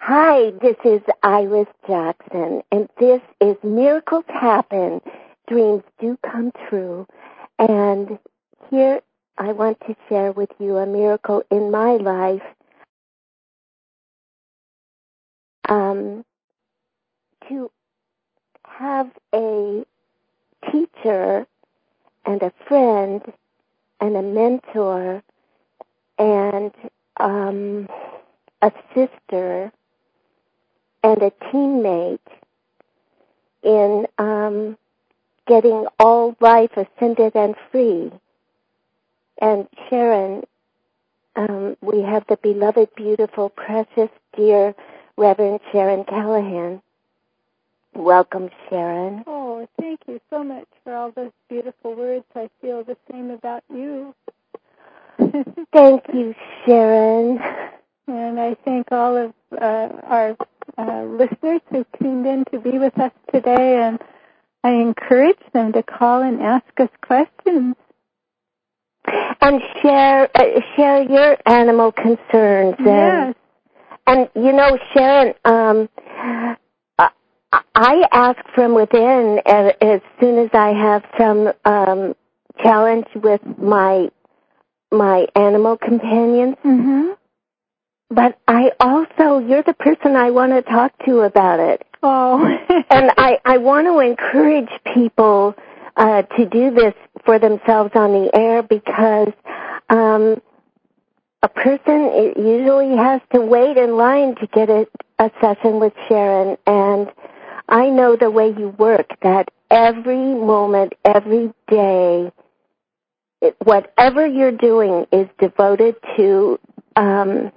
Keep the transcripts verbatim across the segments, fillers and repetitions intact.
Hi, this is Iris Jackson, and this is Miracles Happen, Dreams Do Come True. And here I want to share with you a miracle in my life. Um, to have a teacher and a friend and a mentor and um, a sister and a teammate in um, getting all life ascended and free. And Sharon, um, we have the beloved, beautiful, precious, dear Reverend Sharon Callahan. Welcome, Sharon. Oh, thank you so much for all those beautiful words. I feel the same about you. Thank you, Sharon. And I thank all of uh, our uh, listeners who tuned in to be with us today, and I encourage them to call and ask us questions. And share uh, share your animal concerns. Yes. And, and you know, Sharon, um, I ask from within as, as soon as I have some um, challenge with my my animal companions. Mm-hmm. But I also, you're the person I want to talk to about it. Oh. And I, I want to encourage people uh, to do this for themselves on the air because um, a person usually has to wait in line to get a, a session with Sharon. And I know the way you work, that every moment, every day, it, whatever you're doing is devoted to um,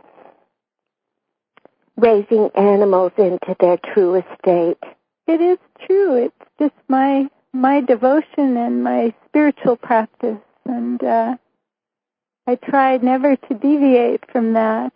raising animals into their truest state. It is true. It's just my my devotion and my spiritual practice, and uh, I try never to deviate from that.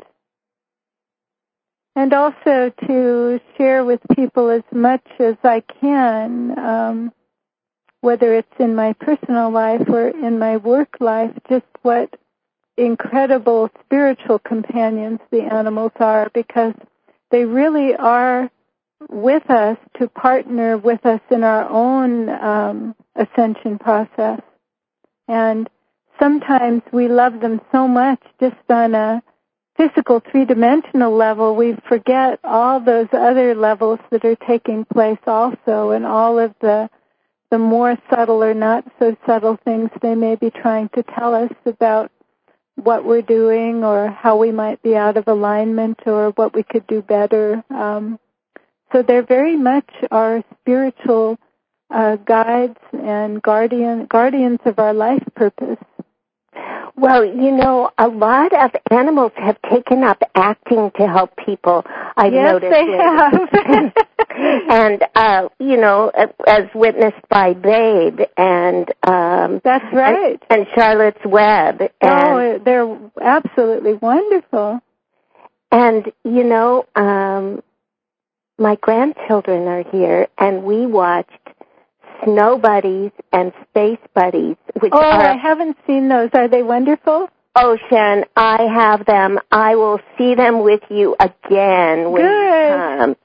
And also to share with people as much as I can, um, whether it's in my personal life or in my work life, just what incredible spiritual companions the animals are, because they really are with us to partner with us in our own um, ascension process. And sometimes we love them so much just on a physical three-dimensional level, we forget all those other levels that are taking place also, and all of the the more subtle or not so subtle things they may be trying to tell us about what we're doing or how we might be out of alignment or what we could do better. Um, so they're very much our spiritual uh, guides and guardian guardians of our life purpose. Well, you know, a lot of animals have taken up acting to help people, I've yes, noticed. Yes, they have. And, uh, you know, as witnessed by Babe and... Um, That's right. And, and Charlotte's Web. And, oh, they're absolutely wonderful. And, you know, um, my grandchildren are here, and we watched Snow Buddies and Space Buddies, which oh, are... I haven't seen those. Are they wonderful? Oh, Sharon, I have them. I will see them with you again when Good. you come.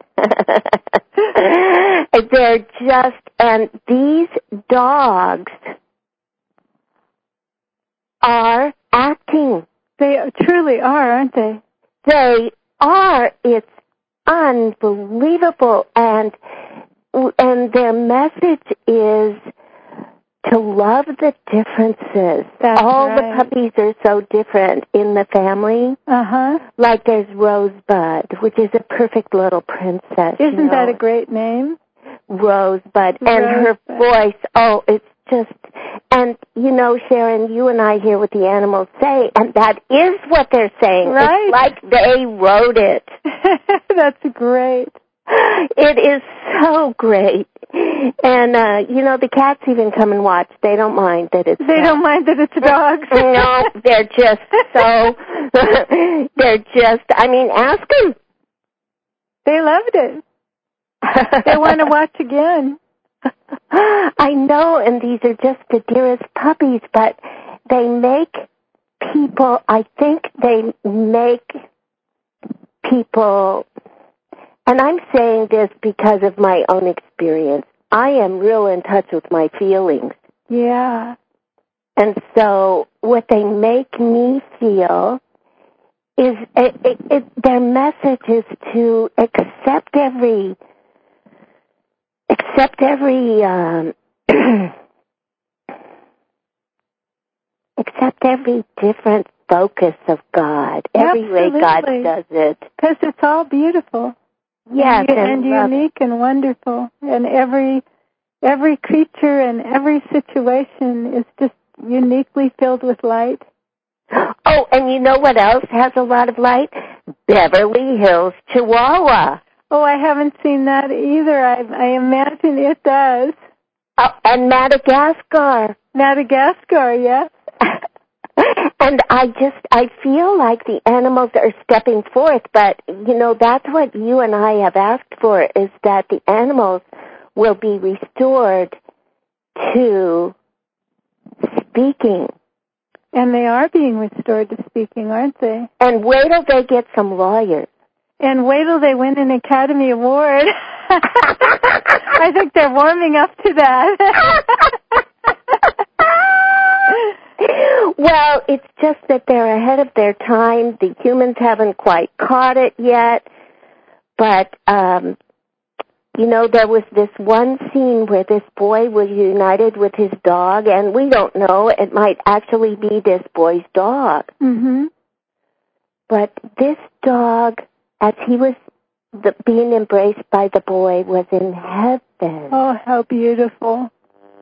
They're just... And these dogs are acting. They truly are, aren't they? They are. It's unbelievable. And... And their message is to love the differences. That's All right. the puppies are so different in the family. Uh-huh. Like there's Rosebud, which is a perfect little princess. Isn't you know? that a great name? Rosebud. And Rosebud. her voice, oh, it's just... And, you know, Sharon, you and I hear what the animals say, and that is what they're saying. Right. It's like they wrote it. That's great. It is so great. And, uh, you know, the cats even come and watch. They don't mind that it's They dogs. don't mind that it's dogs. No, they're just so, they're just, I mean, ask them. They loved it. They want to watch again. I know, and these are just the dearest puppies, but they make people, I think they make people and I'm saying this because of my own experience. I am real in touch with my feelings. Yeah. And so what they make me feel is it, it, it, their message is to accept every, accept every, um, accept every different focus of God, every Absolutely. way God does it. Because it's all beautiful. Yes, and, and, and unique and wonderful. And every every creature and every situation is just uniquely filled with light. Oh, and you know what else has a lot of light? Beverly Hills, Chihuahua. Oh, I haven't seen that either. I, I imagine it does. Oh, and Madagascar. Madagascar, yes. And I just, I feel like the animals are stepping forth, but, you know, that's what you and I have asked for, is that the animals will be restored to speaking. And they are being restored to speaking, aren't they? And wait till they get some lawyers. And wait till they win an Academy Award. I think they're warming up to that. Well, it's just that they're ahead of their time. The humans haven't quite caught it yet. But, um, you know, there was this one scene where this boy was united with his dog, and we don't know. It might actually be this boy's dog. Mm-hmm. But this dog, as he was the, being embraced by the boy, was in heaven. Oh, how beautiful.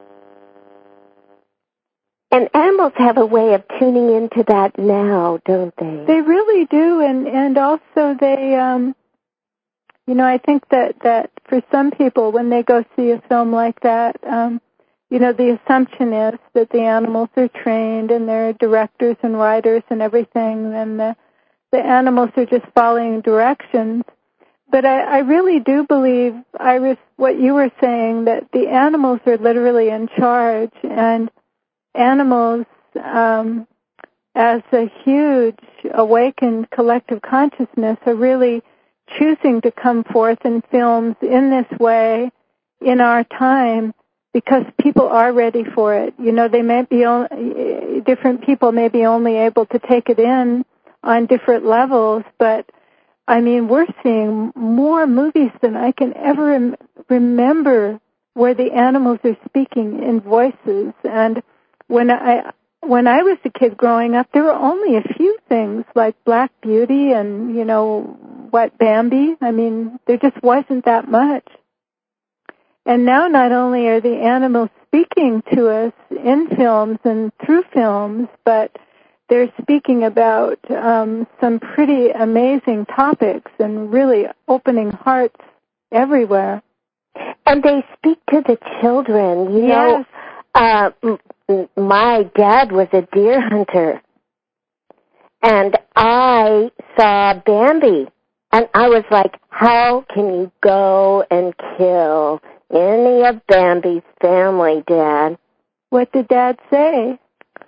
And animals have a way of tuning into that now, don't they? They really do, and, and also they, um, you know, I think that, that for some people, when they go see a film like that, um, you know, the assumption is that the animals are trained and they're directors and writers and everything, and the, the animals are just following directions. But I, I really do believe, Iris, what you were saying, that the animals are literally in charge, and animals, um, as a huge awakened collective consciousness, are really choosing to come forth in films in this way in our time because people are ready for it. You know, they may be only, different people may be only able to take it in on different levels, but I mean, we're seeing more movies than I can ever rem- remember where the animals are speaking in voices. And when I when I was a kid growing up, there were only a few things like Black Beauty and, you know, what, Bambi. I mean, there just wasn't that much. And now not only are the animals speaking to us in films and through films, but they're speaking about um, some pretty amazing topics and really opening hearts everywhere. And they speak to the children. You yes. know, uh, m- my dad was a deer hunter, and I saw Bambi, and I was like, how can you go and kill any of Bambi's family, Dad? What did Dad say?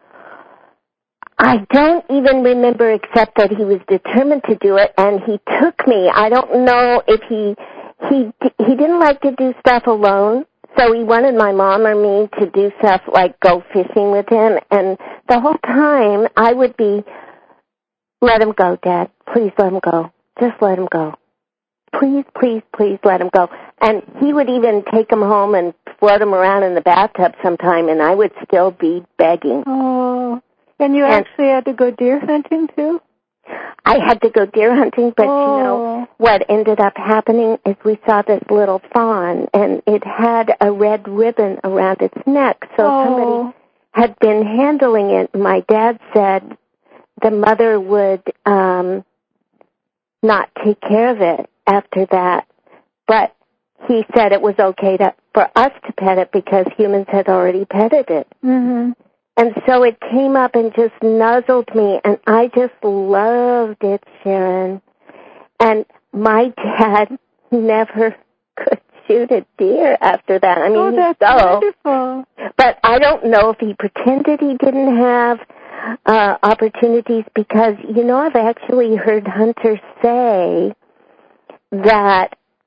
I don't even remember except that he was determined to do it, and he took me. I don't know if he he he didn't like to do stuff alone, so he wanted my mom or me to do stuff like go fishing with him. And the whole time I would be, let him go, Dad. Please let him go. Just let him go. Please, please, please let him go. And he would even take him home and float him around in the bathtub sometime, and I would still be begging. Oh. And you and actually had to go deer hunting, too? I had to go deer hunting, but, oh. you know, what ended up happening is we saw this little fawn, and it had a red ribbon around its neck, so oh. somebody had been handling it. My dad said the mother would um, not take care of it after that, but he said it was okay to, for us to pet it because humans had already petted it. Mm-hmm. And so it came up and just nuzzled me, and I just loved it, Sharon. And my dad never could shoot a deer after that. I mean, oh, that's so, wonderful. But I don't know if he pretended he didn't have uh, opportunities because, you know, I've actually heard hunters say that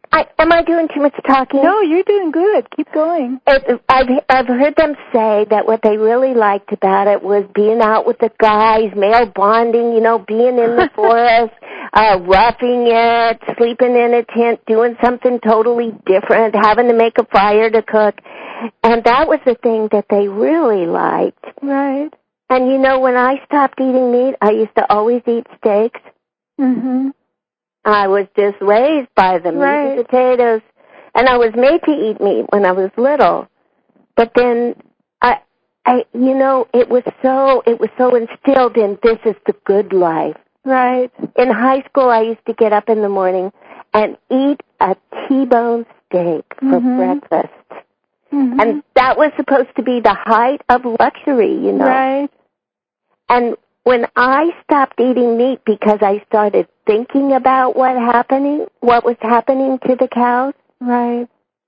I, am I doing too much talking? No, you're doing good. Keep going. It, I've, I've heard them say that what they really liked about it was being out with the guys, male bonding, you know, being in the forest, uh, roughing it, sleeping in a tent, doing something totally different, having to make a fire to cook. And that was the thing that they really liked. Right. And, you know, when I stopped eating meat, I used to always eat steaks. Mm-hmm. I was just raised by the meat right. and potatoes, and I was made to eat meat when I was little. But then, I, I, you know, it was so, it was so instilled in this is the good life. Right. In high school, I used to get up in the morning and eat a T-bone steak for mm-hmm. breakfast, mm-hmm. and that was supposed to be the height of luxury, you know. Right. And when I stopped eating meat because I started thinking about what happening, what was happening to the cows, right,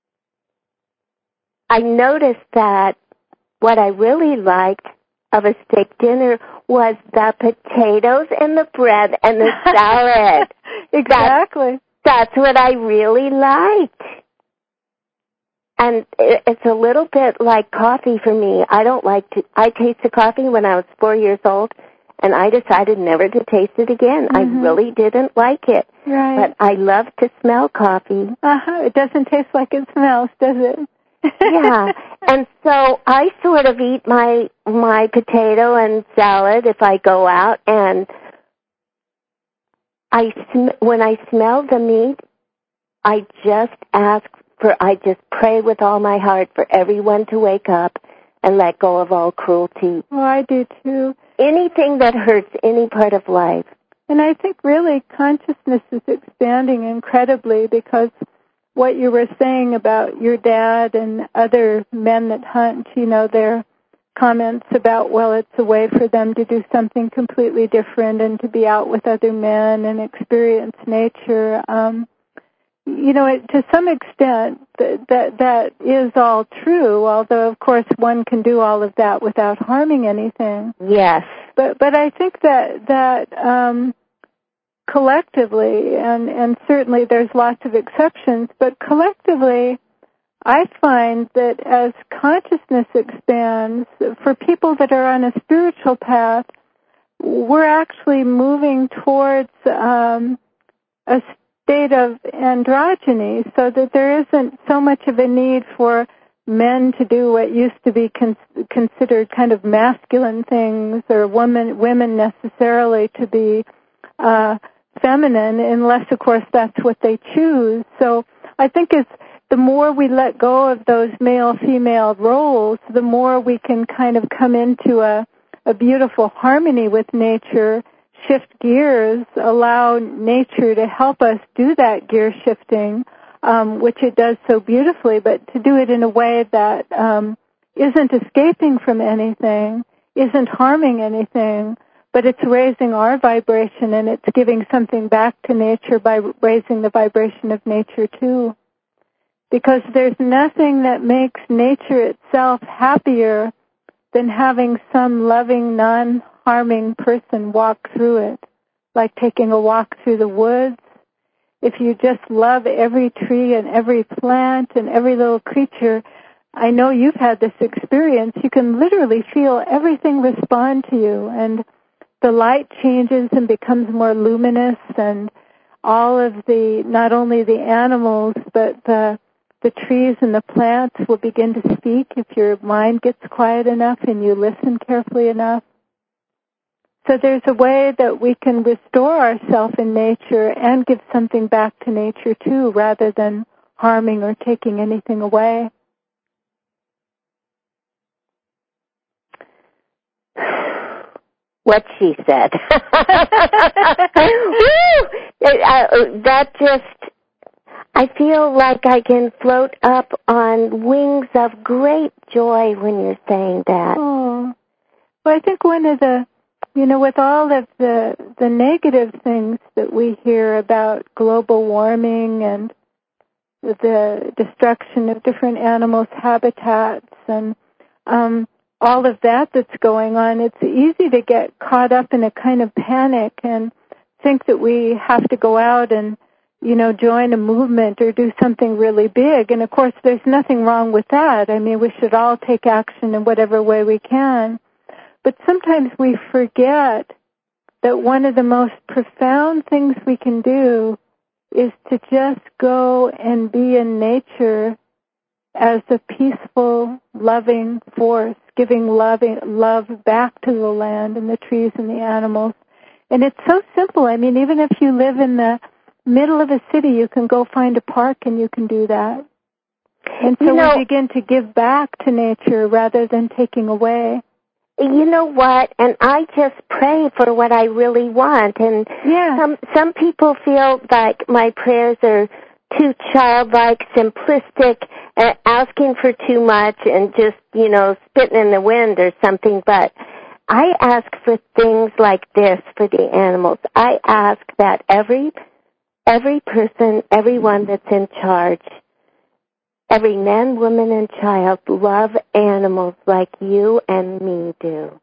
I noticed that what I really liked of a steak dinner was the potatoes and the bread and the salad. Exactly. That's, that's what I really liked. And it's a little bit like coffee for me. I don't like to, I tasted coffee when I was four years old, and I decided never to taste it again. Mm-hmm. I really didn't like it. Right. But I love to smell coffee. Uh-huh. It doesn't taste like it smells, does it? Yeah. And so I sort of eat my my potato and salad if I go out, and I sm- when I smell the meat, I just ask for, I just pray with all my heart for everyone to wake up and let go of all cruelty. Oh, I do too. Anything that hurts any part of life. And I think really consciousness is expanding incredibly, because what you were saying about your dad and other men that hunt, you know, their comments about, well, it's a way for them to do something completely different and to be out with other men and experience nature. Um, you know, it, to some extent, th- that that is all true, although, of course, one can do all of that without harming anything. Yes. But but I think that that um, collectively, and, and certainly there's lots of exceptions, but collectively, I find that as consciousness expands, for people that are on a spiritual path, we're actually moving towards um, a state of androgyny, so that there isn't so much of a need for men to do what used to be con- considered kind of masculine things, or women women necessarily to be uh, feminine, unless, of course, that's what they choose. So I think it's the more we let go of those male-female roles, the more we can kind of come into a, a beautiful harmony with nature, shift gears, allow nature to help us do that gear shifting, um, which it does so beautifully, but to do it in a way that um, isn't escaping from anything, isn't harming anything, but it's raising our vibration, and it's giving something back to nature by raising the vibration of nature too. Because there's nothing that makes nature itself happier than having some loving, non-harming person walk through it, like taking a walk through the woods. If you just love every tree and every plant and every little creature, I know you've had this experience, you can literally feel everything respond to you, and the light changes and becomes more luminous, and all of the, not only the animals, but the the trees and the plants will begin to speak if your mind gets quiet enough and you listen carefully enough. So there's a way that we can restore ourselves in nature and give something back to nature too, rather than harming or taking anything away. What she said. Woo! Uh, that just, I feel like I can float up on wings of great joy when you're saying that. Oh, well, I think one of the, you know, with all of the the negative things that we hear about global warming and the destruction of different animals' habitats and um, all of that that's going on, it's easy to get caught up in a kind of panic and think that we have to go out and you know, join a movement or do something really big. And, of course, there's nothing wrong with that. I mean, we should all take action in whatever way we can. But sometimes we forget that one of the most profound things we can do is to just go and be in nature as a peaceful, loving force, giving loving, love back to the land and the trees and the animals. And it's so simple. I mean, even if you live in the middle of a city, you can go find a park and you can do that. And so you know, we begin to give back to nature rather than taking away. You know what? And I just pray for what I really want. And yeah. some some people feel like my prayers are too childlike, simplistic, uh, asking for too much, and just, you know, spitting in the wind or something. But I ask for things like this for the animals. I ask that every every person, everyone that's in charge, every man, woman, and child love animals like you and me do.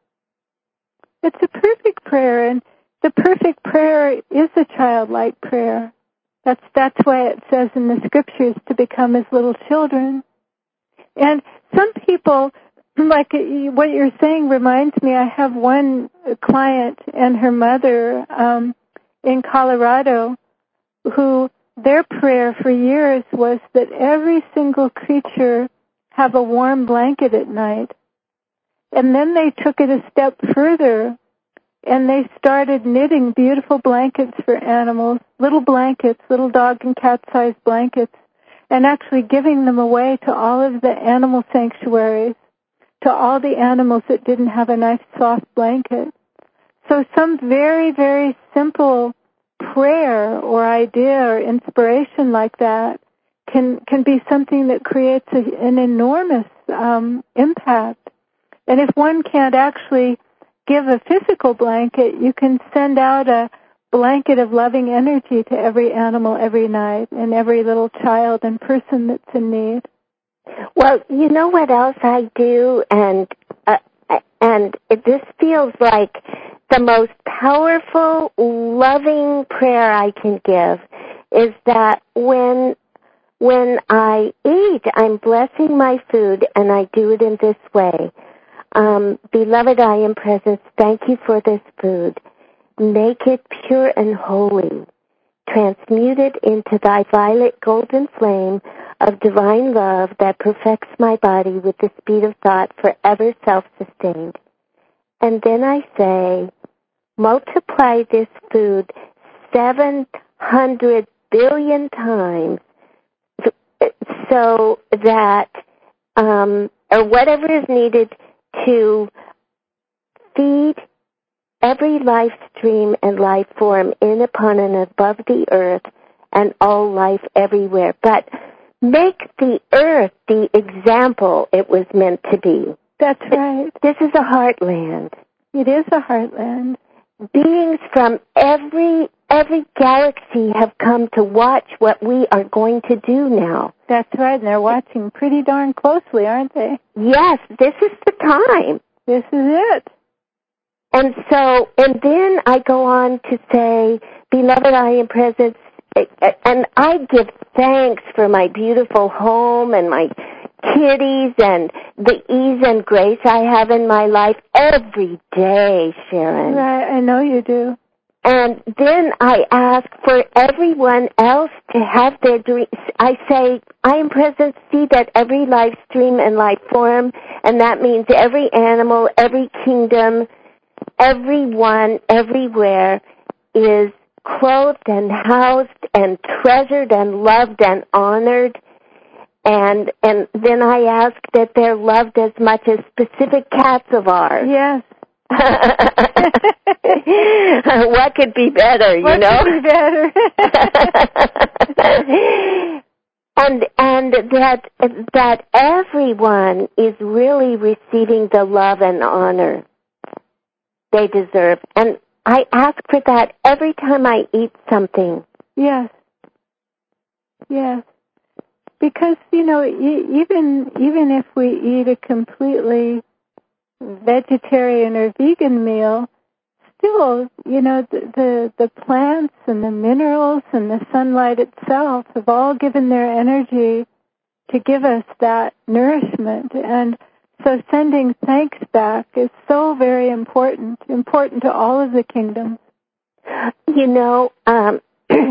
It's a perfect prayer, and the perfect prayer is a childlike prayer. That's that's why it says in the scriptures to become as little children. And some people, like what you're saying reminds me, I have one client and her mother um, in Colorado who their prayer for years was that every single creature have a warm blanket at night. And then they took it a step further, and they started knitting beautiful blankets for animals, little blankets, little dog and cat-sized blankets, and actually giving them away to all of the animal sanctuaries, to all the animals that didn't have a nice soft blanket. So some very, very simple prayer or idea or inspiration like that can can be something that creates a, an enormous um, impact. And if one can't actually give a physical blanket, you can send out a blanket of loving energy to every animal every night and every little child and person that's in need. Well, you know what else I do, and uh, and this feels like the most powerful, loving prayer I can give is that when when I eat, I'm blessing my food, and I do it in this way. Um, Beloved, I am present. Thank you for this food. Make it pure and holy. Transmute it into thy violet golden flame of divine love that perfects my body with the speed of thought, forever self-sustained. And then I say, multiply this food seven hundred billion times so that, um, or whatever is needed to feed every life stream and life form in, upon, and above the earth and all life everywhere. But make the earth the example it was meant to be. That's right. This is a heartland. It is a heartland. Beings from every every galaxy have come to watch what we are going to do now. That's right, and they're watching pretty darn closely, aren't they? Yes, this is the time. This is it. And so, and then I go on to say, Beloved, I am present, and I give thanks for my beautiful home and my kitties and the ease and grace I have in my life every day, Sharon. Right, I know you do. And then I ask for everyone else to have their dreams. I say, I am present, see that every life stream and life form, and that means every animal, every kingdom, everyone, everywhere, is clothed and housed and treasured and loved and honored. And and then I ask that they're loved as much as specific cats of ours. Yes. What could be better, you what know? What could be better? and and that that everyone is really receiving the love and honor they deserve. And I ask for that every time I eat something. Yes. Yes. Because, you know, even even if we eat a completely vegetarian or vegan meal, still, you know, the, the the plants and the minerals and the sunlight itself have all given their energy to give us that nourishment. And so sending thanks back is so very important, important to all of the kingdoms. You know, um,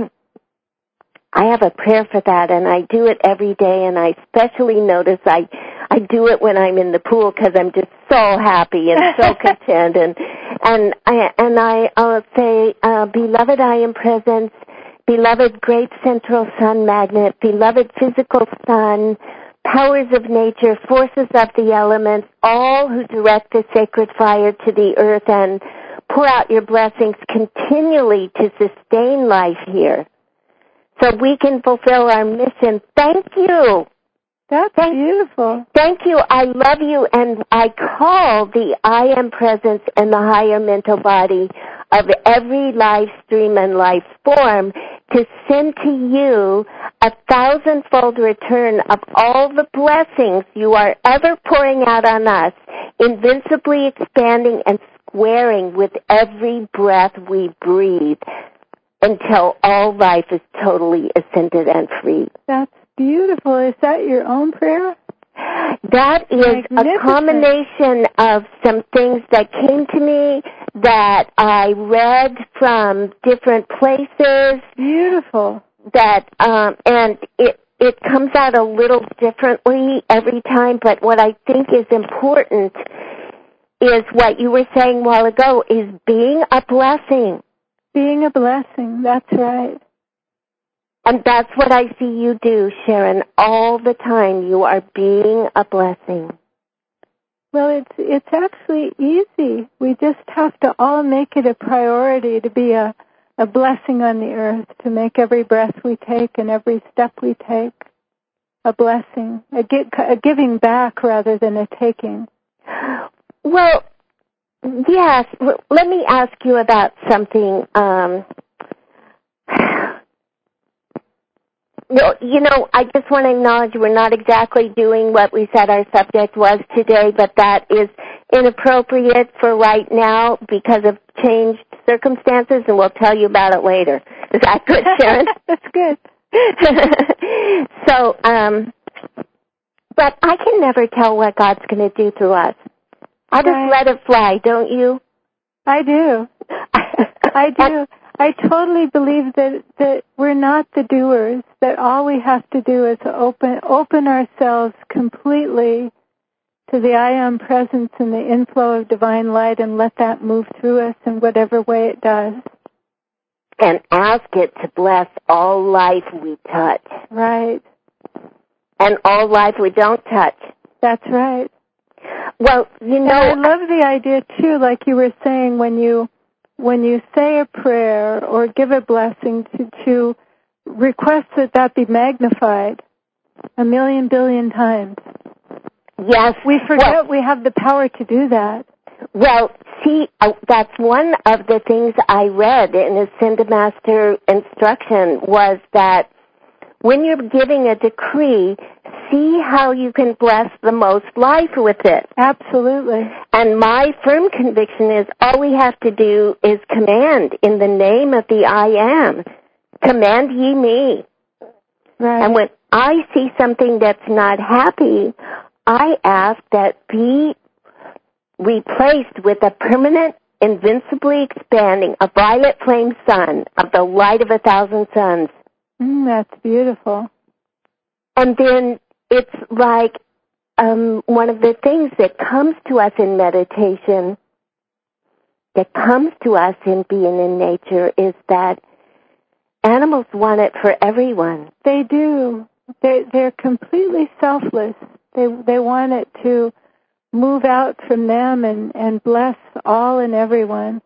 I have a prayer for that, and I do it every day, and I especially notice I I do it when I'm in the pool because I'm just so happy and so content. And and I and I uh, say, uh, beloved, I am presence, beloved, great central sun magnet, beloved, physical sun, powers of nature, forces of the elements, all who direct the sacred fire to the earth and pour out your blessings continually to sustain life here, so we can fulfill our mission. Thank you. That's thank, beautiful. Thank you. I love you, and I call the I am presence and the higher mental body of every life stream and life form to send to you a thousandfold return of all the blessings you are ever pouring out on us, invincibly expanding and squaring with every breath we breathe, until all life is totally ascended and free. That's beautiful. Is that your own prayer? That is a combination of some things that came to me that I read from different places. Beautiful. That um, and it it comes out a little differently every time. But what I think is important is what you were saying a while ago: is being a blessing. Being a blessing, that's right. And that's what I see you do, Sharon, all the time. You are being a blessing. Well, it's it's actually easy. We just have to all make it a priority to be a, a blessing on the earth, to make every breath we take and every step we take a blessing, a, a giving back rather than a taking. Well, yes. Let me ask you about something. Um, you know, I just want to acknowledge we're not exactly doing what we said our subject was today, but that is inappropriate for right now because of changed circumstances, and we'll tell you about it later. Is that good, Sharon? That's good. So, um, but I can never tell what God's going to do through us. I just right. let it fly, don't you? I do. I do. I totally believe that, that we're not the doers, that all we have to do is open open ourselves completely to the I am presence and the inflow of divine light and let that move through us in whatever way it does. And ask it to bless all life we touch. Right. And all life we don't touch. That's right. Well, you know, and I love the idea too, like you were saying, when you when you say a prayer or give a blessing, to, to request that that be magnified a million billion times. Yes, we forget well, we have the power to do that. Well, see, uh, that's one of the things I read in Ascend Master instruction was that when you're giving a decree, see how you can bless the most life with it. Absolutely. And my firm conviction is all we have to do is command in the name of the I am. Command ye me. Right. And when I see something that's not happy, I ask that be replaced with a permanent, invincibly expanding, a violet flame sun of the light of a thousand suns. Mm, that's beautiful. And then it's like um, one of the things that comes to us in meditation, that comes to us in being in nature, is that animals want it for everyone. They do. They, they're completely selfless. They they want it to move out from them and, and bless all and everyone.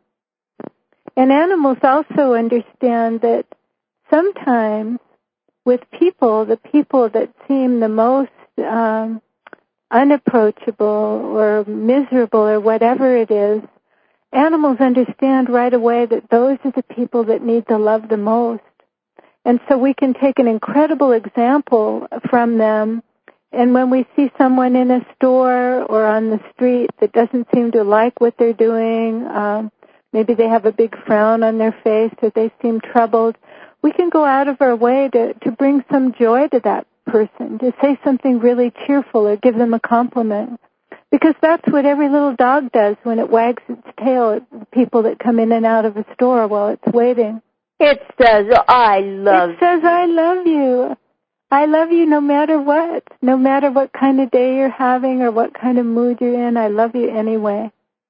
And animals also understand that sometimes with people, the people that seem the most um, unapproachable or miserable or whatever it is, animals understand right away that those are the people that need the love the most. And so we can take an incredible example from them. And when we see someone in a store or on the street that doesn't seem to like what they're doing, um, maybe they have a big frown on their face or they seem troubled, we can go out of our way to, to bring some joy to that person, to say something really cheerful or give them a compliment. Because that's what every little dog does when it wags its tail at people that come in and out of a store while it's waiting. It says, I love you. It says, I love you. I love you no matter what. No matter what kind of day you're having or what kind of mood you're in, I love you anyway.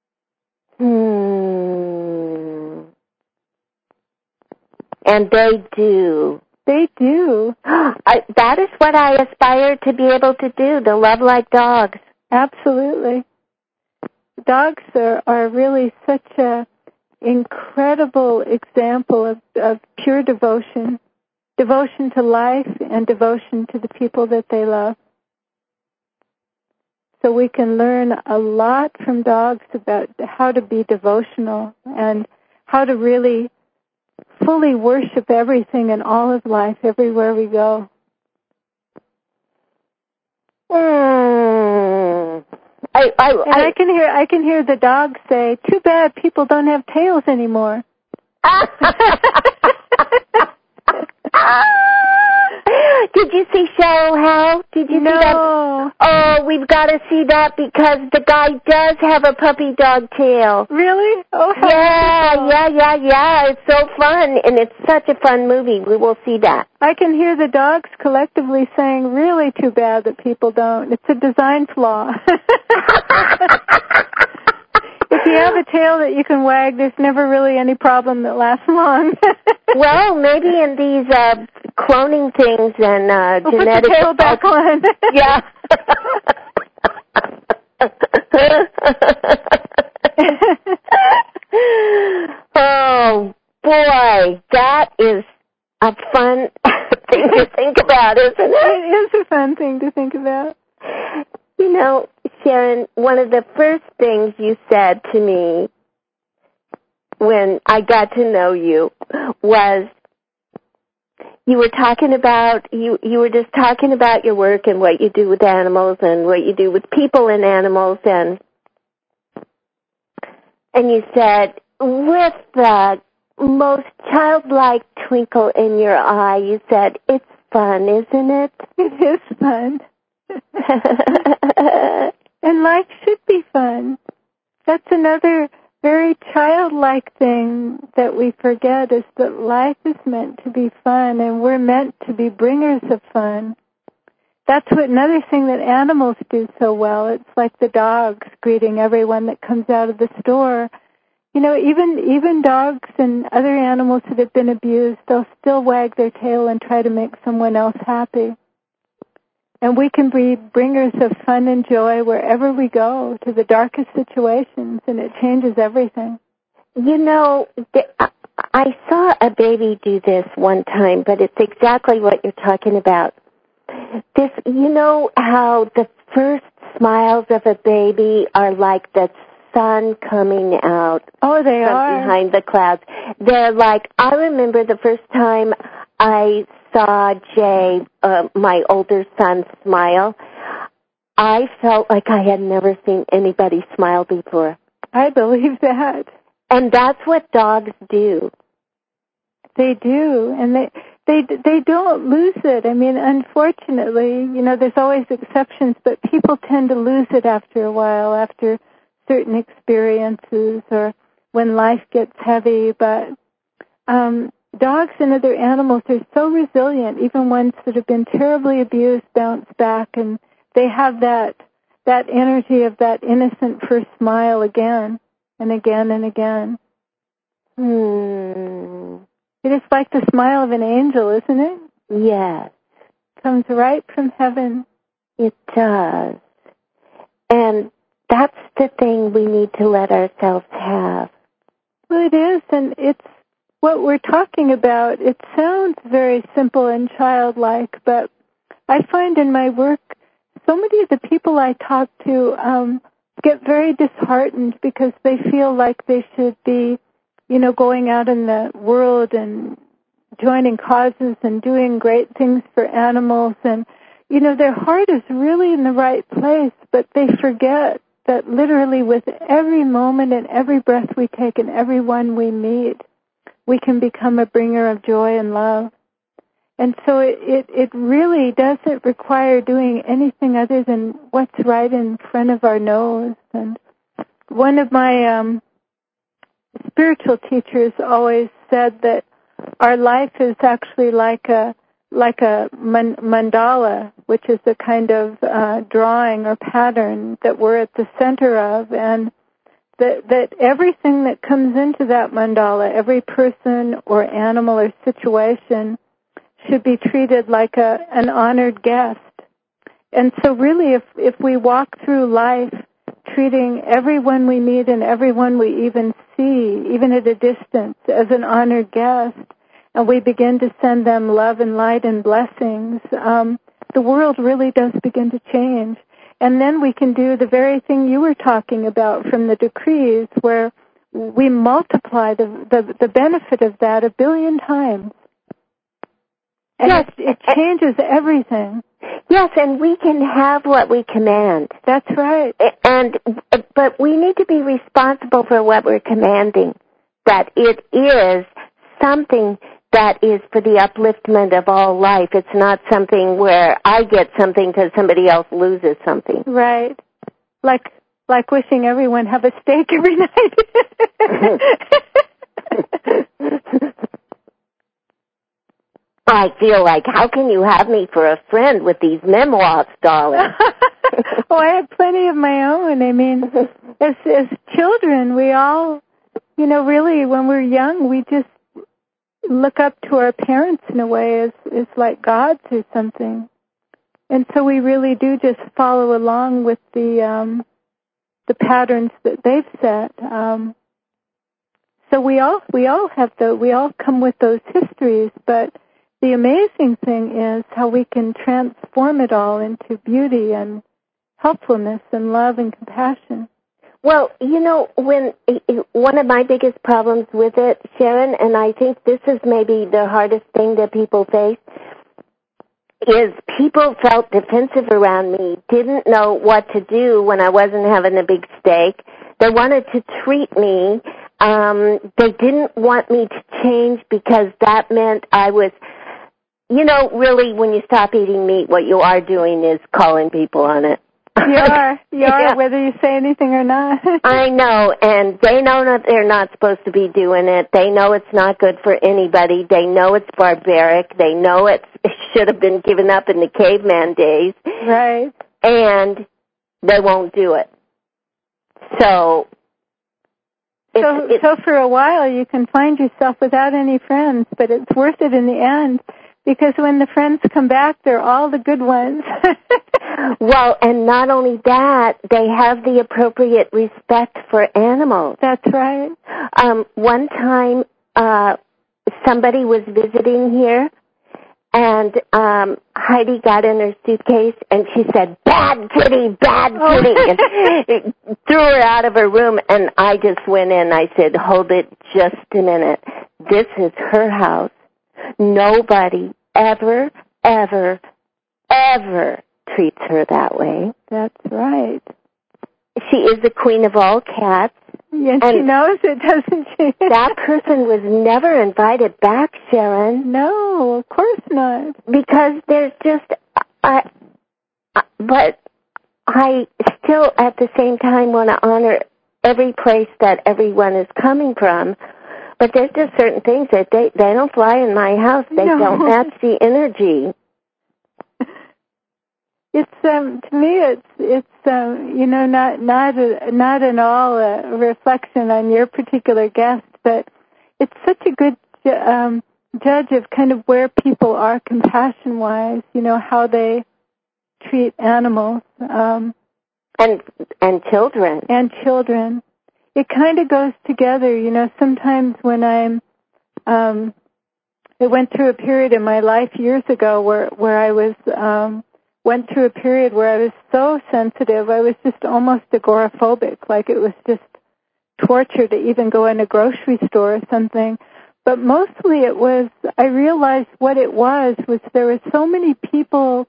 Hmm. And they do. They do. I, that is what I aspire to be able to do, to love like dogs. Absolutely. Dogs are, are really such a incredible example of, of pure devotion. Devotion to life and devotion to the people that they love. So we can learn a lot from dogs about how to be devotional and how to really fully worship everything and all of life everywhere we go. Mm. I, I, and I, I can hear I can hear the dog say, "Too bad people don't have tails anymore." Did you see Cheryl Howe? Did you no. see that? Oh, we've got to see that because the guy does have a puppy dog tail. Really? Oh, how yeah, wonderful. yeah, yeah, yeah. It's so fun, and it's such a fun movie. We will see that. I can hear the dogs collectively saying, really too bad that people don't. It's a design flaw. If you have a tail that you can wag, there's never really any problem that lasts long. Well, maybe in these uh, cloning things and uh, we'll genetic... Put the tail back on. Yeah. Oh, boy, that is a fun thing to think about, isn't it? It is a fun thing to think about. You know, Sharon, one of the first things you said to me when I got to know you was you were talking about, you, you were just talking about your work and what you do with animals and what you do with people and animals, and and you said, with the most childlike twinkle in your eye, you said, it's fun, isn't it? It is fun. And life should be fun. That's another very childlike thing that we forget, is that life is meant to be fun, and we're meant to be bringers of fun. That's what another thing that animals do so well. It's like the dogs greeting everyone that comes out of the store. You know, even even dogs and other animals that have been abused, they'll still wag their tail and try to make someone else happy. And we can be bringers of fun and joy wherever we go, to the darkest situations, and it changes everything. You know, I saw a baby do this one time, but it's exactly what you're talking about. This, you know how the first smiles of a baby are like the sun coming out. Oh, they from are. Behind the clouds. They're like, I remember the first time I saw Jay, uh, my older son, smile. I felt like I had never seen anybody smile before. I believe that. And that's what dogs do. They do, and they they they don't lose it. I mean, unfortunately, you know, there's always exceptions, but people tend to lose it after a while, after certain experiences or when life gets heavy. But um, dogs and other animals are so resilient. Even ones that have been terribly abused bounce back, and they have that that energy of that innocent first smile again and again and again. Hmm. It is like the smile of an angel, isn't it? Yes. Comes right from heaven. It does. And that's the thing we need to let ourselves have. Well, it is, and it's what we're talking about. It sounds very simple and childlike, but I find in my work so many of the people I talk to um, get very disheartened because they feel like they should be, you know, going out in the world and joining causes and doing great things for animals. And, you know, their heart is really in the right place, but they forget that literally with every moment and every breath we take and every one we meet, we can become a bringer of joy and love. And so it, it, it really doesn't require doing anything other than what's right in front of our nose. And one of my um, spiritual teachers always said that our life is actually like a like a man- mandala, which is a kind of uh, drawing or pattern that we're at the center of, and that that everything that comes into that mandala, every person or animal or situation, should be treated like a an honored guest. And so really, if if we walk through life treating everyone we meet and everyone we even see, even at a distance, as an honored guest, and we begin to send them love and light and blessings, um, the world really does begin to change. And then we can do the very thing you were talking about from the decrees, where we multiply the the, the benefit of that a billion times. And yes, it, it changes everything. Yes, and we can have what we command. That's right. And but we need to be responsible for what we're commanding. That it is something that is for the upliftment of all life. It's not something where I get something because somebody else loses something. Right. Like like wishing everyone have a steak every night. I feel like, how can you have me for a friend with these memoirs, darling? Oh, I have plenty of my own. I mean, as as children, we all, you know, really, when we're young, we just look up to our parents in a way as, as like gods or something. And so we really do just follow along with the um, the patterns that they've set. Um, so we all we all have the we all come with those histories, but the amazing thing is how we can transform it all into beauty and helpfulness and love and compassion. Well, you know, when one of my biggest problems with it, Sharon, and I think this is maybe the hardest thing that people face, is people felt defensive around me, didn't know what to do when I wasn't having a big steak. They wanted to treat me. Um, they didn't want me to change because that meant I was... You know, really, when you stop eating meat, what you are doing is calling people on it. You are. You yeah. are, whether you say anything or not. I know, and they know that they're not supposed to be doing it. They know it's not good for anybody. They know it's barbaric. They know it's, it should have been given up in the caveman days. Right. And they won't do it. So... It's, so, it's, so for a while, you can find yourself without any friends, but it's worth it in the end. Because when the friends come back, they're all the good ones. Well, and not only that, they have the appropriate respect for animals. That's right. Um, one time, uh, somebody was visiting here, and um, Heidi got in her suitcase, and she said, "Bad kitty, bad kitty," oh. and threw her out of her room, and I just went in. I said, "Hold it just a minute. This is her house. Nobody ever, ever, ever treats her that way." That's right. She is the queen of all cats. Yes, and she knows it, doesn't she? That person was never invited back, Sharon. No, of course not. Because there's just, uh, uh, but I still at the same time want to honor every place that everyone is coming from. But there's just certain things that they, they don't fly in my house. They no. don't match the energy. It's um to me it's it's um you know not not a, not at all a reflection on your particular guest, but it's such a good um, judge of kind of where people are compassion wise. You know how they treat animals um, and and children and children. It kind of goes together. You know, sometimes when I'm um, I went through a period in my life years ago where where I was. Um, went through a period where I was so sensitive, I was just almost agoraphobic, like it was just torture to even go in a grocery store or something. But mostly it was, I realized what it was, was there were so many people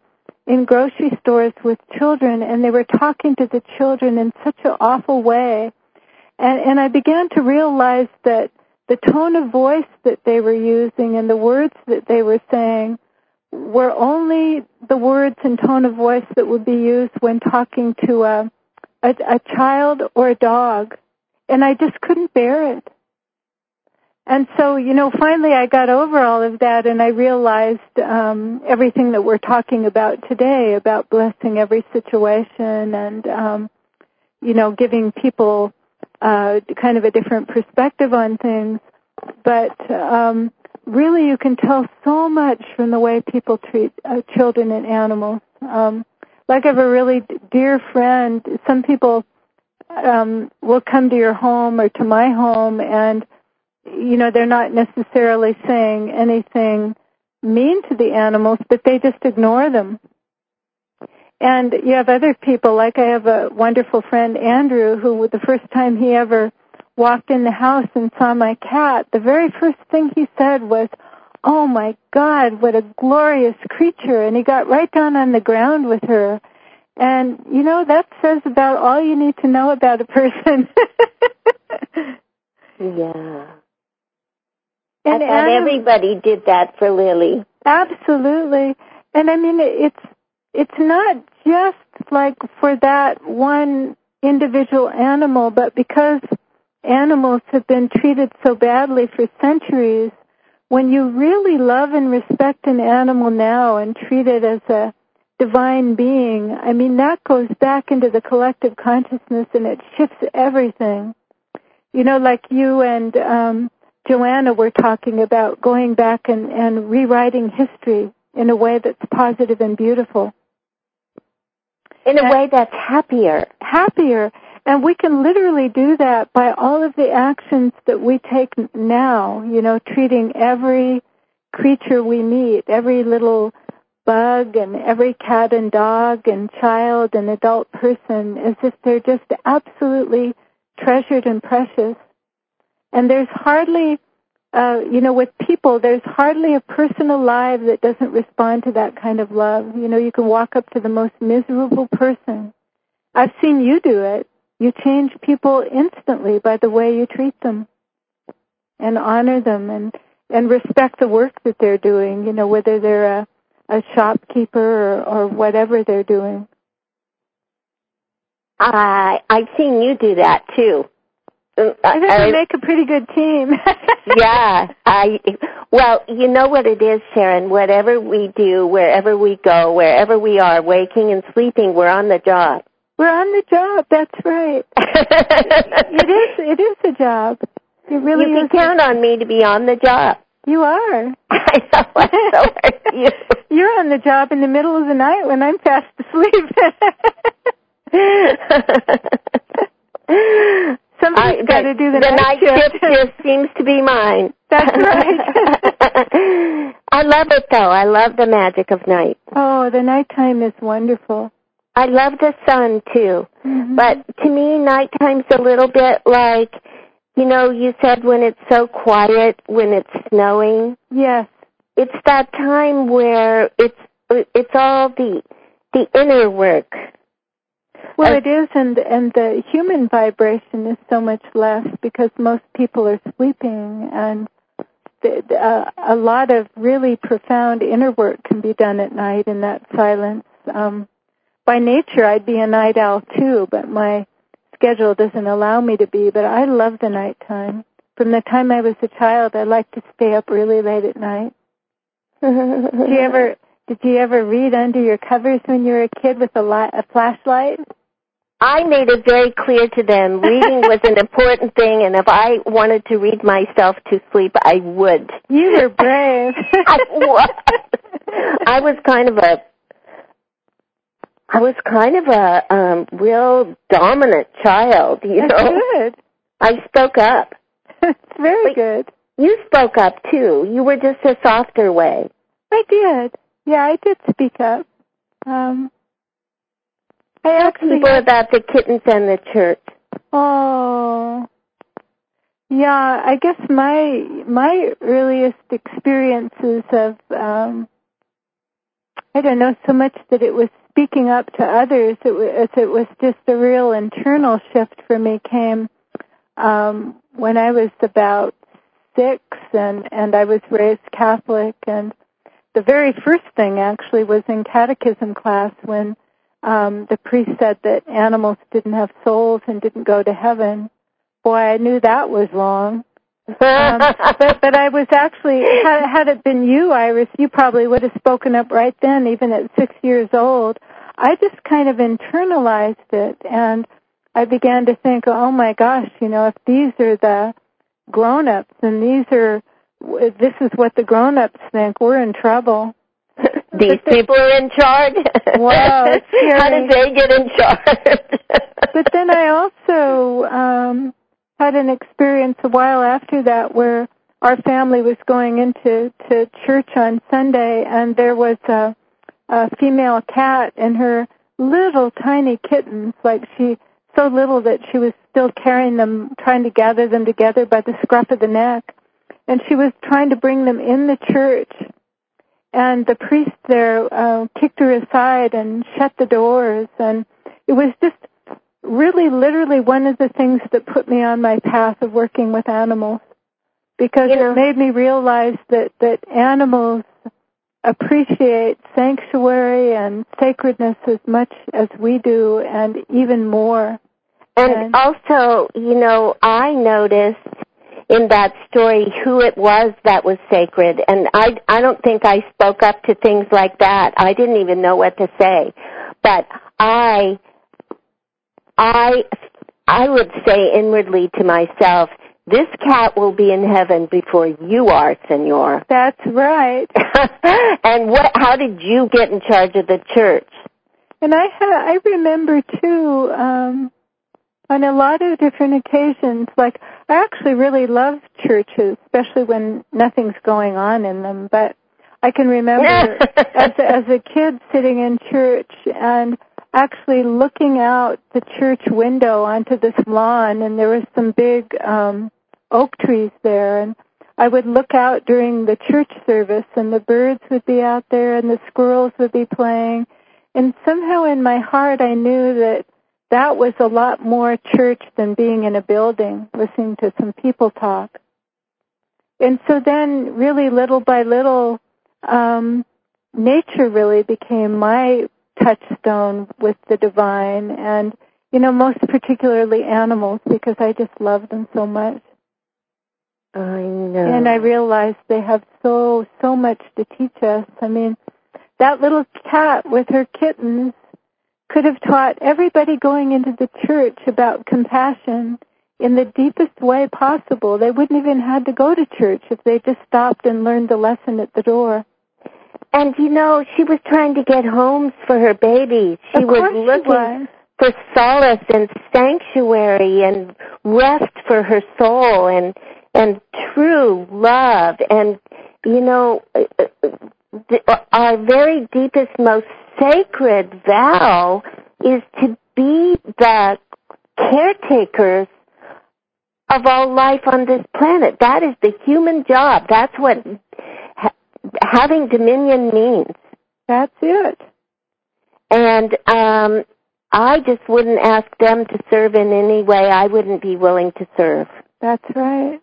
in grocery stores with children, and they were talking to the children in such an awful way. And, and I began to realize that the tone of voice that they were using and the words that they were saying were only the words and tone of voice that would be used when talking to a, a, a child or a dog. And I just couldn't bear it. And so, you know, finally I got over all of that, and I realized um, everything that we're talking about today, about blessing every situation and, um, you know, giving people uh, kind of a different perspective on things. But um, really you can tell so much from the way people treat uh, children and animals. Um, like I have a really dear friend. Some people um, will come to your home or to my home, and you know, they're not necessarily saying anything mean to the animals, but they just ignore them. And you have other people, like I have a wonderful friend, Andrew, who the first time he ever walked in the house and saw my cat, the very first thing he said was, "Oh my God, what a glorious creature." And he got right down on the ground with her. And, you know, that says about all you need to know about a person. Yeah. And I thought everybody did that for Lily. Absolutely. And I mean, it's it's not just like for that one individual animal, but because animals have been treated so badly for centuries, when you really love and respect an animal now and treat it as a divine being, I mean, that goes back into the collective consciousness and it shifts everything. You know, like you and um Joanna were talking about going back and, and rewriting history in a way that's positive and beautiful. In a and way that's happier. Happier. And we can literally do that by all of the actions that we take now, you know, treating every creature we meet, every little bug and every cat and dog and child and adult person as if they're just absolutely treasured and precious. And there's hardly, uh, you know, with people, there's hardly a person alive that doesn't respond to that kind of love. You know, you can walk up to the most miserable person. I've seen you do it. You change people instantly by the way you treat them and honor them and, and respect the work that they're doing, you know, whether they're a, a shopkeeper or, or whatever they're doing. I, I've seen you do that, too. I think we make a pretty good team. Yeah. I well, you know what it is, Sharon. Whatever we do, wherever we go, wherever we are, waking and sleeping, we're on the job. We're on the job. That's right. It is. It is a job. It really you is. can count on me to be on the job. You are. I know. So are you. You're on the job in the middle of the night when I'm fast asleep. Somebody's got to do the, the night, night shift. The night shift just seems to be mine. That's right. I love it, though. I love the magic of night. Oh, the nighttime is wonderful. I love the sun, too. Mm-hmm. But to me, nighttime's a little bit like, you know, you said when it's so quiet, when it's snowing. Yes. It's that time where it's it's all the the inner work. Well, it is, and and the human vibration is so much less because most people are sleeping, and the, the, uh, a lot of really profound inner work can be done at night in that silence. Um, by nature, I'd be a night owl too, but my schedule doesn't allow me to be. But I love the nighttime. From the time I was a child, I liked to stay up really late at night. Did you ever did you ever read under your covers when you were a kid with a, li- a flashlight? I made it very clear to them reading was an important thing, and if I wanted to read myself to sleep, I would. You were brave. I was. I was kind of a, I was kind of a um, real dominant child, you That's know. Good. I spoke up. That's very but good. You spoke up, too. You were just a softer way. I did. Yeah, I did speak up. Um, I Tell actually people about the kittens and the church. Oh, yeah. I guess my my earliest experiences of um, I don't know, so much that it was speaking up to others. It was, it was just a real internal shift for me came um, when I was about six, and, and I was raised Catholic. And the very first thing, actually, was in catechism class when um, the priest said that animals didn't have souls and didn't go to heaven. Boy, I knew that was wrong. um, but, but I was actually, had, had it been you, Iris, you probably would have spoken up right then, even at six years old. I just kind of internalized it, and I began to think, oh my gosh, you know, if these are the grown-ups, and these are, this is what the grown-ups think, we're in trouble. These people are in charge? Wow, it's scary. How did they get in charge? But then I also, um, had an experience a while after that where our family was going into to church on Sunday, and there was a, a female cat and her little tiny kittens, like she, so little that she was still carrying them, trying to gather them together by the scruff of the neck. And she was trying to bring them in the church. And the priest there uh, kicked her aside and shut the doors. And it was just really, literally one of the things that put me on my path of working with animals, because you know, it made me realize that, that animals appreciate sanctuary and sacredness as much as we do, and even more. And, and also, you know, I noticed in that story who it was that was sacred, and I, I don't think I spoke up to things like that. I didn't even know what to say. But I... I I would say inwardly to myself, this cat will be in heaven before you are, Senor. That's right. And what? How did you get in charge of the church? And I ha- I remember, too, um, on a lot of different occasions, like, I actually really love churches, especially when nothing's going on in them. But I can remember as, as a kid sitting in church and actually looking out the church window onto this lawn, and there were some big um, oak trees there, and I would look out during the church service, and the birds would be out there, and the squirrels would be playing, and somehow in my heart I knew that that was a lot more church than being in a building, listening to some people talk. And so then, really little by little, um, nature really became my touchstone with the divine, and, you know, most particularly animals, because I just love them so much. I know. And I realized they have so, so much to teach us. I mean, that little cat with her kittens could have taught everybody going into the church about compassion in the deepest way possible. They wouldn't even have to go to church if they just stopped and learned the lesson at the door. And, you know, she was trying to get homes for her babies. She of was course looking she was. for solace and sanctuary and rest for her soul and and true love. And, you know, our very deepest, most sacred vow is to be the caretakers of all life on this planet. That is the human job. That's what having dominion means. That's it. And um, I just wouldn't ask them to serve in any way I wouldn't be willing to serve. That's right.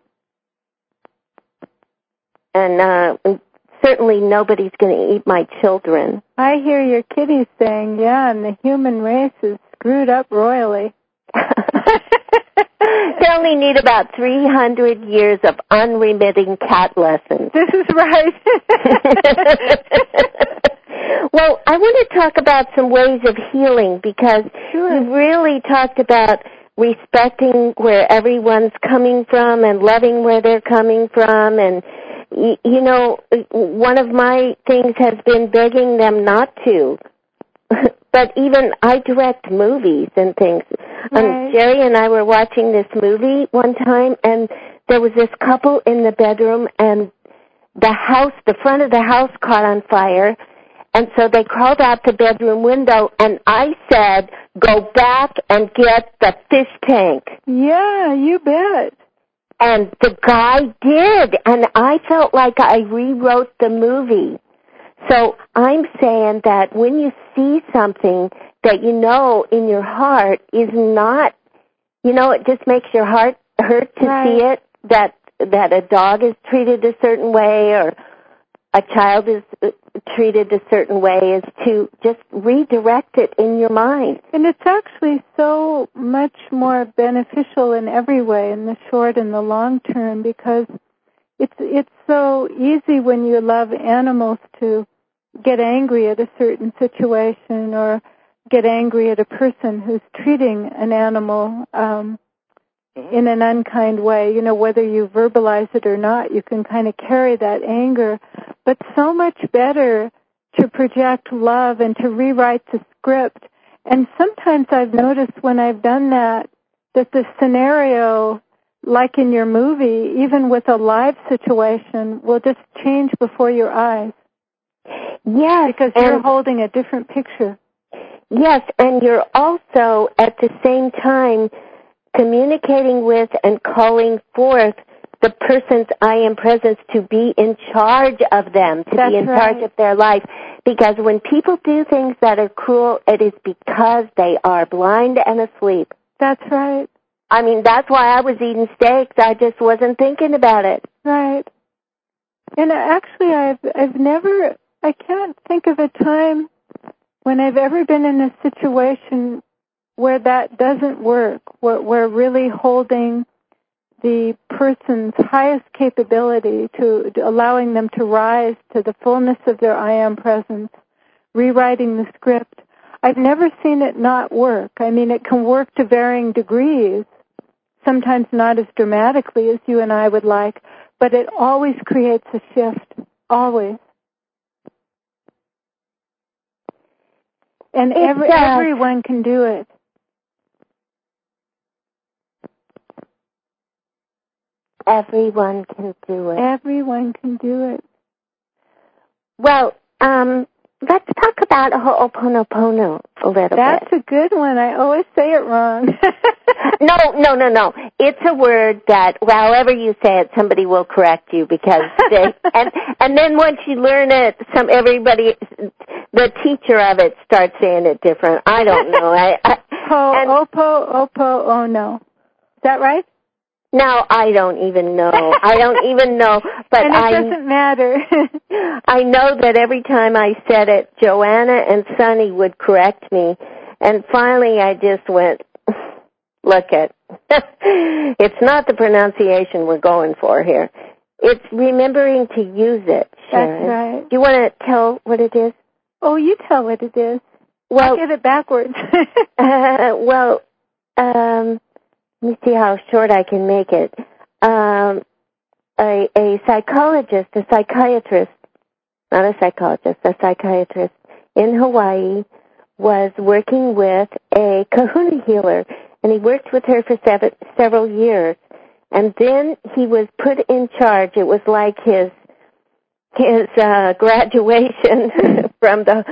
And uh, certainly nobody's going to eat my children. I hear your kitties saying, yeah, and the human race is screwed up royally. They only need about three hundred years of unremitting cat lessons. This is right. Well, I want to talk about some ways of healing, because sure. you've really talked about respecting where everyone's coming from and loving where they're coming from. And, you know, one of my things has been begging them not to. But even I direct movies and things. Right. And Jerry and I were watching this movie one time, and there was this couple in the bedroom, and the house, the front of the house caught on fire, and so they crawled out the bedroom window, and I said, go back and get the fish tank. Yeah, you bet. And the guy did, and I felt like I rewrote the movie. So I'm saying that when you see something that you know in your heart is not, you know, it just makes your heart hurt to right. see it, that that a dog is treated a certain way or a child is treated a certain way, is to just redirect it in your mind. And it's actually so much more beneficial in every way, in the short and the long term, because it's it's so easy when you love animals to get angry at a certain situation or get angry at a person who's treating an animal um, in an unkind way. You know, whether you verbalize it or not, you can kind of carry that anger. But so much better to project love and to rewrite the script. And sometimes I've noticed when I've done that, that the scenario, like in your movie, even with a live situation, will just change before your eyes. Yes. Because you're holding a different picture. Yes, and you're also at the same time communicating with and calling forth the person's I am presence to be in charge of them, to That's be in right. charge of their life. Because when people do things that are cruel, it is because they are blind and asleep. That's right. I mean, that's why I was eating steaks. I just wasn't thinking about it. Right. And actually, I've I've never, I can't think of a time when I've ever been in a situation where that doesn't work, where, where really holding the person's highest capability to, to allowing them to rise to the fullness of their I am presence, rewriting the script. I've never seen it not work. I mean, it can work to varying degrees, sometimes not as dramatically as you and I would like, but it always creates a shift, always. And every, everyone can do it. Everyone can do it. Everyone can do it. Well, um, let's talk about Ho'oponopono a little That's bit. That's a good one. I always say it wrong. No, no, no, no. It's a word that, however you say it, somebody will correct you because they, and and then once you learn it, some everybody, the teacher of it starts saying it different. I don't know. I, I Ho'opo, opo, oh no. Is that right? Now I don't even know. I don't even know. But and it I, doesn't matter. I know that every time I said it, Joanna and Sonny would correct me, and finally I just went, look it. It's not the pronunciation we're going for here. It's remembering to use it, Sharon. That's right. Do you want to tell what it is? Oh, you tell what it is. Well, I'll get it backwards. uh, well, um, let me see how short I can make it. Um, a, a psychologist, a psychiatrist, not a psychologist, a psychiatrist in Hawaii was working with a kahuna healer, and he worked with her for seven, several years. And then he was put in charge. It was like his his uh, graduation from the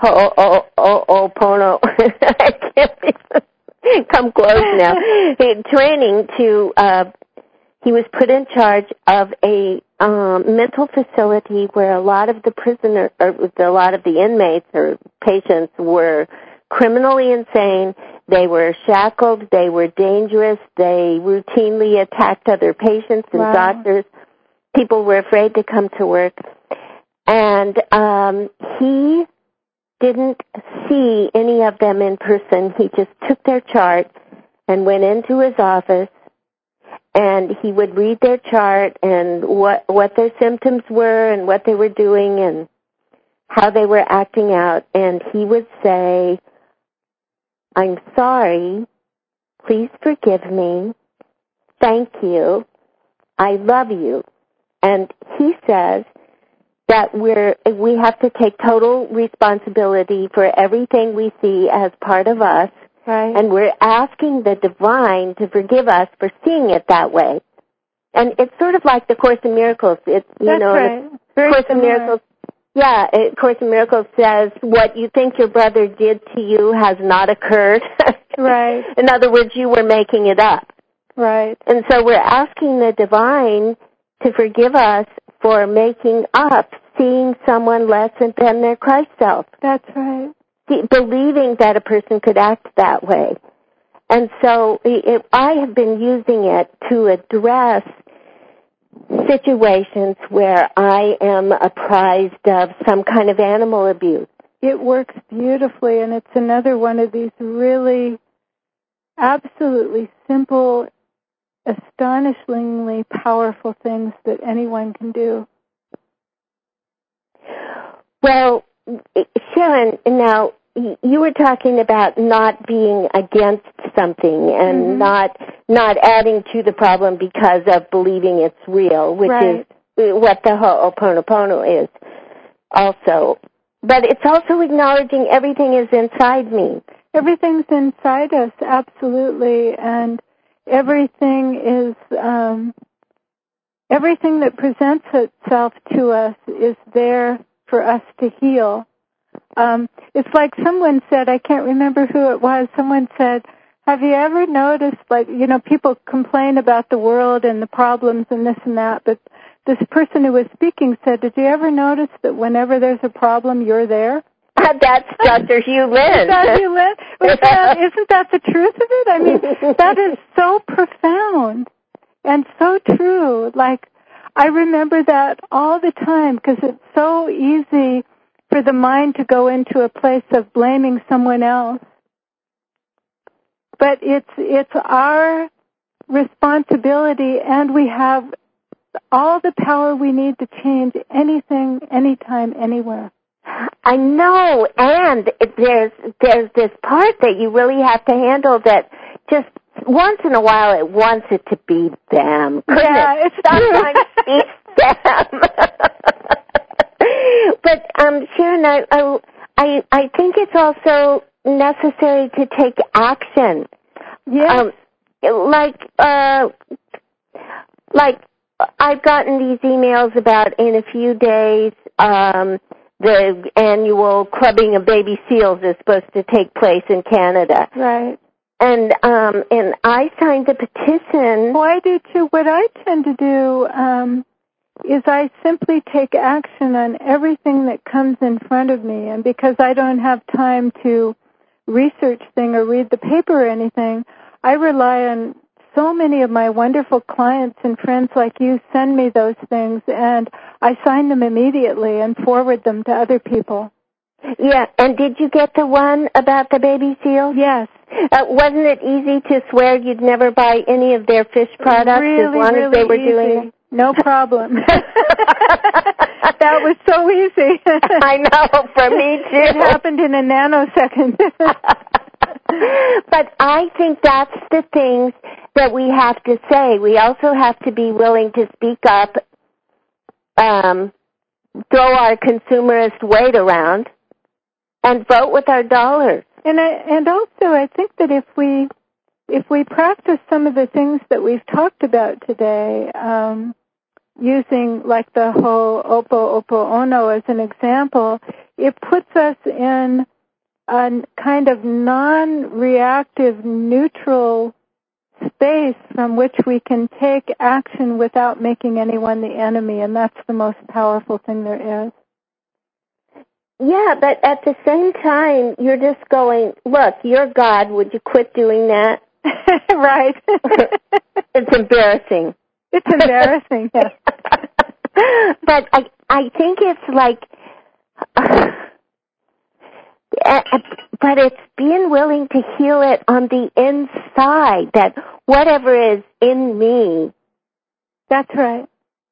Ho'opono. I can't even come close now. He, training to, uh, he was put in charge of a um, mental facility where a lot of the prisoners, or a lot of the inmates or patients were criminally insane. They were shackled. They were dangerous. They routinely attacked other patients and wow. doctors. People were afraid to come to work. And um, he didn't see any of them in person. He just took their chart and went into his office, and he would read their chart and what what their symptoms were and what they were doing and how they were acting out. And he would say, I'm sorry, please forgive me, thank you, I love you. And he says that we're we have to take total responsibility for everything we see as part of us, right. and we're asking the divine to forgive us for seeing it that way. And it's sort of like the Course in Miracles. It's you That's know, right. Very Course in similar. Miracles. Yeah, it, Course in Miracles says what you think your brother did to you has not occurred. Right. In other words, you were making it up. Right. And so we're asking the divine to forgive us for making up seeing someone less than their Christ self. That's right. See, believing that a person could act that way. And so it, I have been using it to address situations where I am apprised of some kind of animal abuse. It works beautifully, and it's another one of these really absolutely simple, astonishingly powerful things that anyone can do. Well, Sharon, now, you were talking about not being against something and mm-hmm. not not adding to the problem because of believing it's real, which right. is what the Ho'oponopono is also. But it's also acknowledging everything is inside me. Everything's inside us, absolutely, and everything is, um, everything that presents itself to us is there for us to heal. Um, it's like someone said, I can't remember who it was, someone said, have you ever noticed, like, you know, people complain about the world and the problems and this and that, but this person who was speaking said, did you ever notice that whenever there's a problem, you're there? That's Doctor Hugh Lynn. Is that Hugh Lynn? Was that, isn't that the truth of it? I mean, that is so profound and so true. Like, I remember that all the time because it's so easy for the mind to go into a place of blaming someone else. But it's it's our responsibility, and we have all the power we need to change anything, anytime, anywhere. I know, and there's there's this part that you really have to handle that just once in a while it wants it to be them. Couldn't yeah, it? it's sometimes it's them. But um, Sharon, I, I I think it's also necessary to take action. Yeah. Um, like uh, like I've gotten these emails about in a few days. Um, The annual clubbing of baby seals is supposed to take place in Canada. Right. And um and I signed the petition. Well, I do too. What I tend to do um is I simply take action on everything that comes in front of me. And because I don't have time to research thing or read the paper or anything, I rely on so many of my wonderful clients and friends like you send me those things, and I sign them immediately and forward them to other people. Yeah, and did you get the one about the baby seals? Yes. Uh, wasn't it easy to swear you'd never buy any of their fish products really, as long really as they were easy. doing it? No problem. That was so easy. I know, for me too. It happened in a nanosecond. But I think that's the things that we have to say. We also have to be willing to speak up, um, throw our consumerist weight around, and vote with our dollars. And I, and also, I think that if we if we practice some of the things that we've talked about today, um, using like the Ho'oponopono as an example, it puts us in a kind of non-reactive, neutral space from which we can take action without making anyone the enemy, and that's the most powerful thing there is. Yeah, but at the same time, you're just going, look, you're God, would you quit doing that? Right. It's embarrassing. It's embarrassing, yes. But I, I think it's like... Uh, Uh, but it's being willing to heal it on the inside, that whatever is in me. That's right.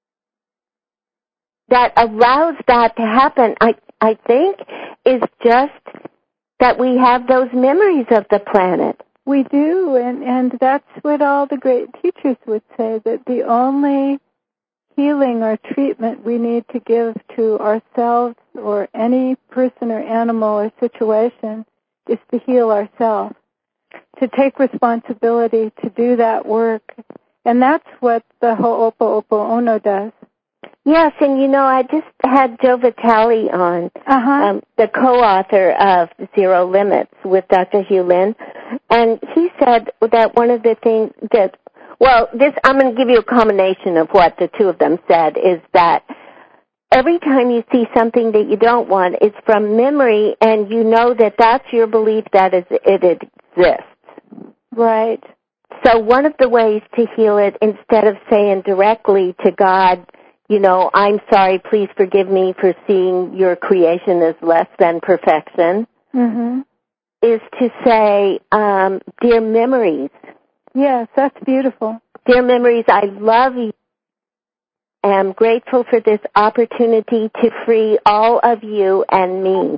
That allows that to happen, I, I think, is just that we have those memories of the planet. We do, and, and that's what all the great teachers would say, that the only healing or treatment we need to give to ourselves or any person or animal or situation is to heal ourselves, to take responsibility to do that work. And that's what the Ho'oponopono does. Yes, and you know, I just had Joe Vitale on, uh-huh. um, the co-author of Zero Limits with Doctor Hugh Lynn, and he said that one of the things that Well, this I'm going to give you a combination of what the two of them said, is that every time you see something that you don't want, it's from memory, and you know that that's your belief that it exists. Right. So one of the ways to heal it, instead of saying directly to God, you know, I'm sorry, please forgive me for seeing your creation as less than perfection, mm-hmm. is to say, um, dear memories. Yes, that's beautiful. Dear memories, I love you. I am grateful for this opportunity to free all of you and me.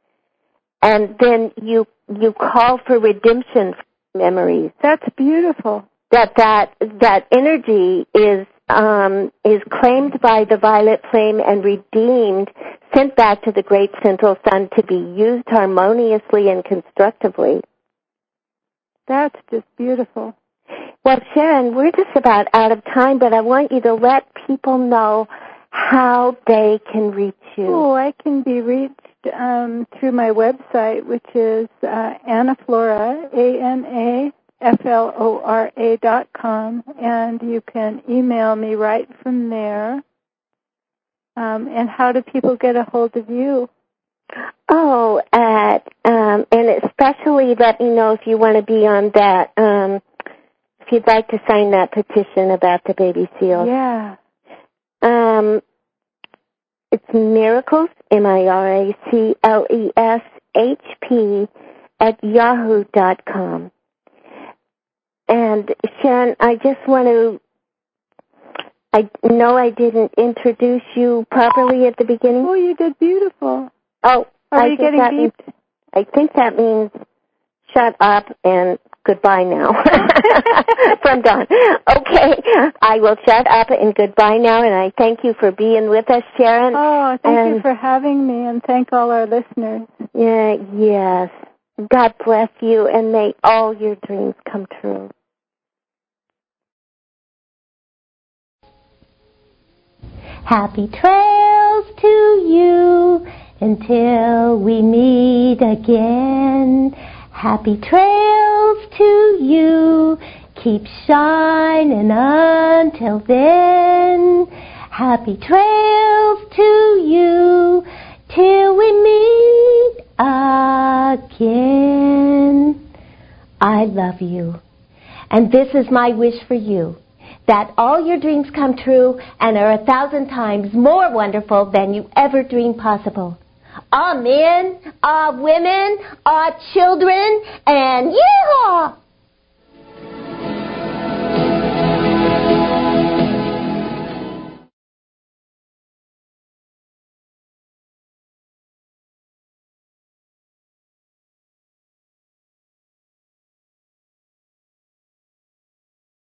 And then you you call for redemption from memories. That's beautiful. That that that energy is um, is claimed by the violet flame and redeemed, sent back to the great central sun to be used harmoniously and constructively. That's just beautiful. Well, Sharon, we're just about out of time, but I want you to let people know how they can reach you. Oh, I can be reached um, through my website, which is uh, Anaflora, A N A F L O R A dot com, and you can email me right from there. Um, and how do people get a hold of you? Oh, at, um, and especially let me know if you want to be on that, um, if you'd like to sign that petition about the baby seals. Yeah. Um, it's miracles, M I R A C L E S H P, at yahoo dot com. And, Sharon, I just want to, I know I didn't introduce you properly at the beginning. Oh, you did beautiful. Oh, Are I we getting deep? Means, I think that means shut up and goodbye now from Dawn. Okay, I will shut up and goodbye now, and I thank you for being with us, Sharon. Oh, thank and, you for having me, and thank all our listeners. Yeah, yes. God bless you, and may all your dreams come true. Happy trails to you until we meet again. Happy trails to you, keep shining until then. Happy trails to you till we meet again. I love you, and this is my wish for you, that all your dreams come true and are a thousand times more wonderful than you ever dreamed possible. All men, all women, all children, and yeehaw!